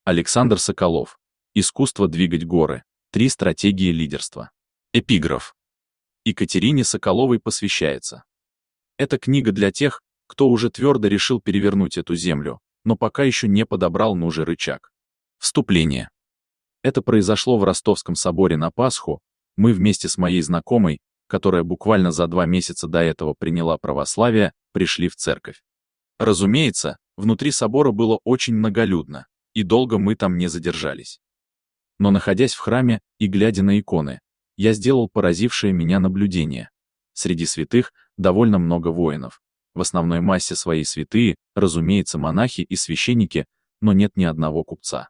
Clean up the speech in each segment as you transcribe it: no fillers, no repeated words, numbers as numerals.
Александр Соколов. Искусство двигать горы. 3 стратегии лидерства. Эпиграф. Екатерине Соколовой посвящается. Эта книга для тех, кто уже твердо решил перевернуть эту землю, но пока еще не подобрал нужный рычаг. Вступление. Это произошло в Ростовском соборе на Пасху. Мы вместе с моей знакомой, которая буквально за 2 месяца до этого приняла православие, пришли в церковь. Разумеется, внутри собора было очень многолюдно, и долго мы там не задержались. Но находясь в храме и глядя на иконы, я сделал поразившее меня наблюдение. Среди святых довольно много воинов. В основной массе своей святые, разумеется, монахи и священники, но нет ни одного купца.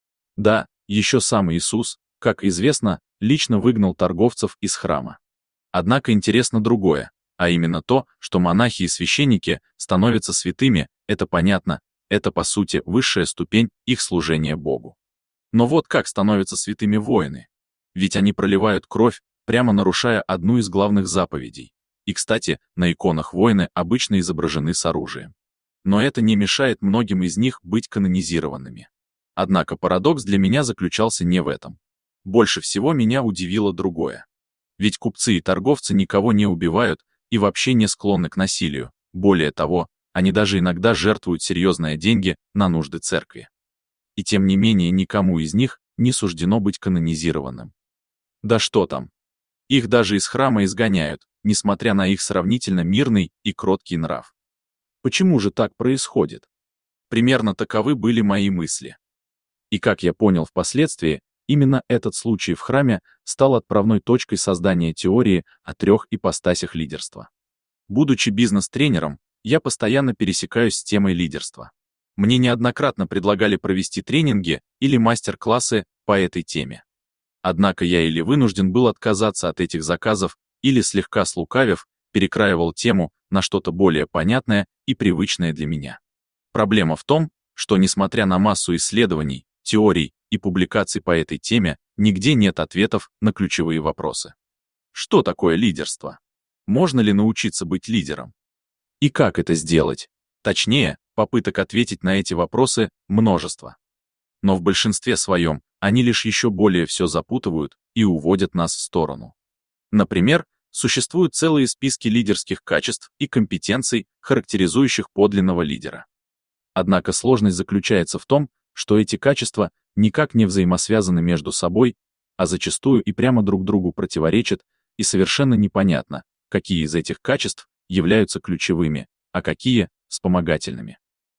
Да, еще сам Иисус, как известно, лично выгнал торговцев из храма. Однако интересно другое, а именно то, что монахи и священники становятся святыми, это понятно, это по сути высшая ступень их служения Богу. Но вот как становятся святыми воины? Ведь они проливают кровь, прямо нарушая одну из главных заповедей. И, кстати, на иконах воины обычно изображены с оружием. Но это не мешает многим из них быть канонизированными. Однако парадокс для меня заключался не в этом. Больше всего меня удивило другое. Ведь купцы и торговцы никого не убивают и вообще не склонны к насилию. Более того, они даже иногда жертвуют серьезные деньги на нужды церкви. И тем не менее никому из них не суждено быть канонизированным. Да что там. Их даже из храма изгоняют, несмотря на их сравнительно мирный и кроткий нрав. Почему же так происходит? Примерно таковы были мои мысли. И как я понял впоследствии, именно этот случай в храме стал отправной точкой создания теории о 3 ипостасях лидерства. Будучи бизнес-тренером, я постоянно пересекаюсь с темой лидерства. Мне неоднократно предлагали провести тренинги или мастер-классы по этой теме. Однако я или вынужден был отказаться от этих заказов, или слегка слукавив, перекраивал тему на что-то более понятное и привычное для меня. Проблема в том, что несмотря на массу исследований, теорий и публикаций по этой теме, нигде нет ответов на ключевые вопросы. Что такое лидерство? Можно ли научиться быть лидером? И как это сделать? Точнее, попыток ответить на эти вопросы множество. Но в большинстве своем они лишь еще более все запутывают и уводят нас в сторону. Например, существуют целые списки лидерских качеств и компетенций, характеризующих подлинного лидера. Однако сложность заключается в том, что эти качества никак не взаимосвязаны между собой, а зачастую и прямо друг другу противоречат, и совершенно непонятно, какие из этих качеств являются ключевыми, а какие — вспомогательными.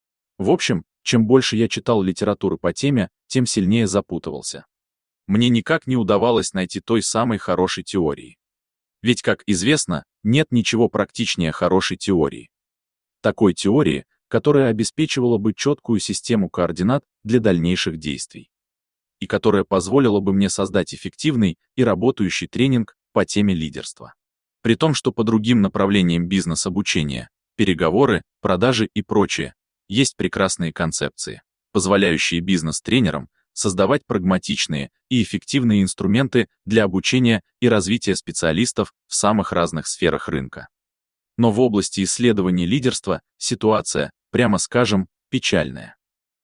В общем, чем больше я читал литературы по теме, тем сильнее запутывался. Мне никак не удавалось найти той самой хорошей теории. Ведь, как известно, нет ничего практичнее хорошей теории. Такой теории, которая обеспечивала бы четкую систему координат для дальнейших действий. И которая позволила бы мне создать эффективный и работающий тренинг по теме лидерства. При том, что по другим направлениям бизнес-обучения, переговоры, продажи и прочее, есть прекрасные концепции, позволяющие бизнес-тренерам создавать прагматичные и эффективные инструменты для обучения и развития специалистов в самых разных сферах рынка. Но в области исследований лидерства ситуация, прямо скажем, печальная.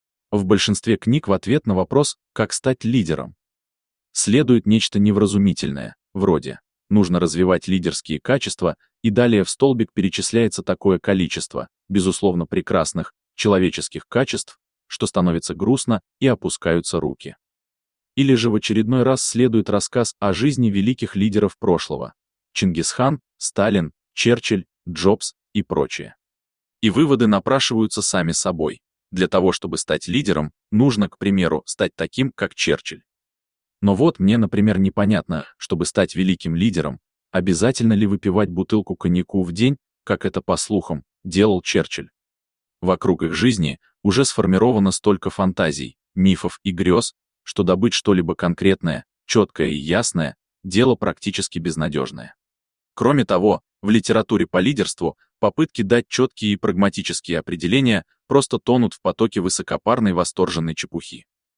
В большинстве книг в ответ на вопрос «как стать лидером?» следует нечто невразумительное, вроде «нужно развивать лидерские качества», и далее в столбик перечисляется такое количество, безусловно прекрасных, человеческих качеств, что становится грустно и опускаются руки. Или же в очередной раз следует рассказ о жизни великих лидеров прошлого — Чингисхан, Сталин, Черчилль, Джобс и прочее. И выводы напрашиваются сами собой. Для того, чтобы стать лидером, нужно, к примеру, стать таким, как Черчилль. Но вот мне, например, непонятно, чтобы стать великим лидером, обязательно ли выпивать бутылку коньяку в день, как это, по слухам, делал Черчилль. Вокруг их жизни уже сформировано столько фантазий, мифов и грез, что добыть что-либо конкретное, четкое и ясное – дело практически безнадежное. Кроме того, в литературе по лидерству попытки дать четкие и прагматические определения просто тонут в потоке высокопарной восторженной чепухи.